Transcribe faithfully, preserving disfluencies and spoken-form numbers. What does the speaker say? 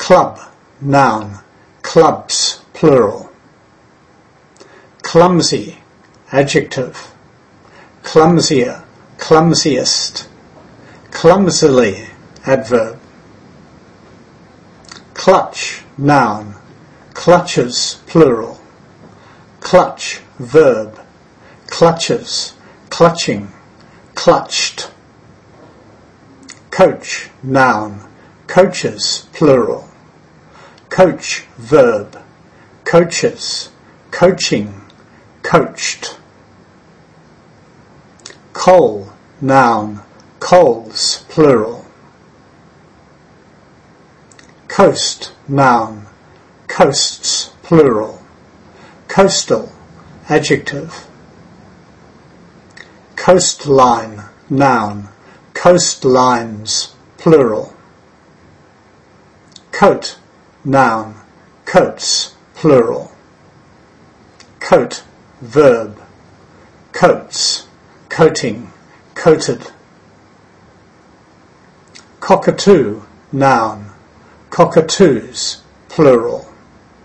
Club, noun, clubs, plural. Clumsy, adjective. Clumsier, clumsiest. Clumsily, adverb. Clutch, noun, clutches, plural. Clutch, verb. Clutches, clutching, clutched. Coach, noun, coaches, plural. Coach, verb. Coaches, coaching, coached. Coal, noun, coals, plural. Coast, noun, coasts, plural. Coastal, adjective. Coastline, noun, coastlines, plural. Coat, noun, coats, plural. Coat, verb. Coats, coating, coated. Cockatoo, noun, cockatoos, plural.